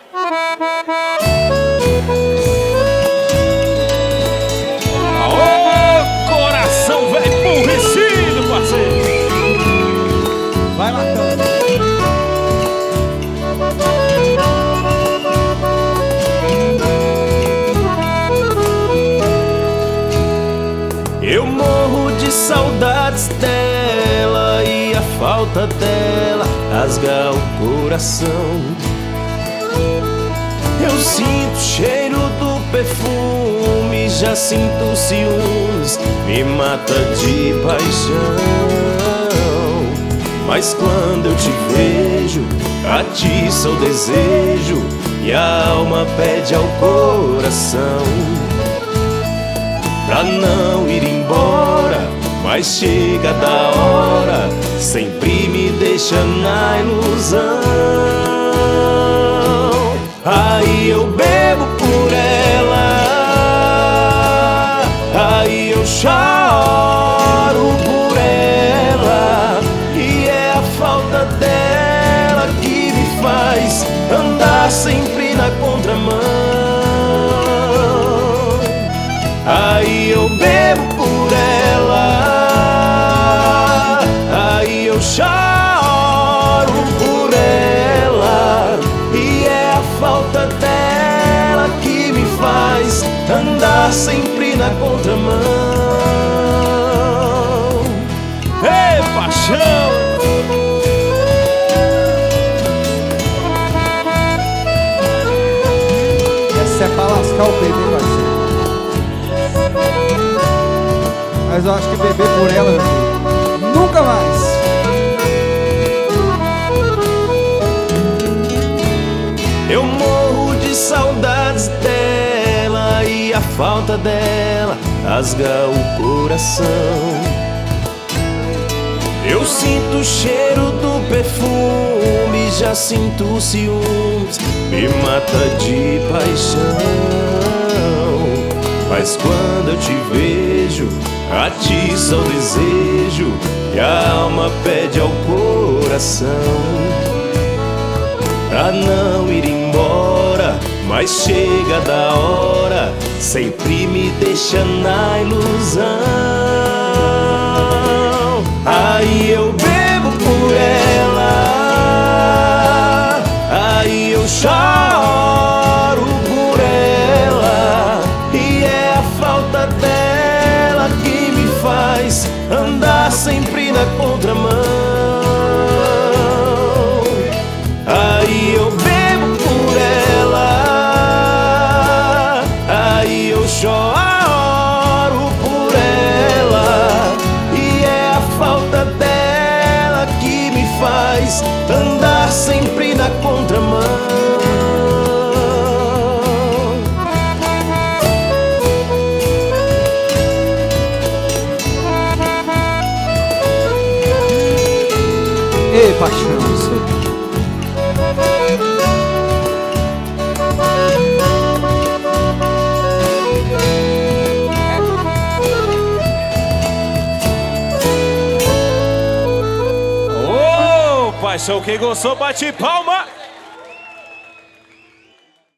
Aô, coração velho empurrecido, parceiro. Vai matando. Eu morro de saudades dela e a falta dela rasga o coração. Eu sinto o cheiro do perfume, já sinto ciúmes, me mata de paixão. Mas quando eu te vejo, atiça o desejo e a alma pede ao coração pra não ir embora, mas chega da hora, sempre me deixa na ilusão. Aí eu bebo por ela, aí eu choro por ela, e é a falta dela que me faz andar sempre na contramão. Aí eu bebo por ela, aí eu choro por ela, e é a falta dela que me faz andar sempre na contramão. Ei, paixão! Essa é pra lascar o bebê, parceiro. Mas eu acho que beber por ela, meu filho, nunca mais. Eu morro de saudades dela e a falta dela rasga o coração. Eu sinto o cheiro do perfume, já sinto ciúmes, me mata de paixão. Mas quando eu te vejo, atiça o desejo e a alma pede ao coração pra não ir embora, mas chega da hora, sempre me deixa na ilusão. Aí eu bebo por ela, aí eu choro por ela, e é a falta dela que me faz andar sempre na contramão. Aí eu bebo por ela, aí eu choro por ela, e é a falta dela que me faz andar sempre na contramão. Ei, paixão, isso aí. Ô, paixão, quem gostou, bate palma.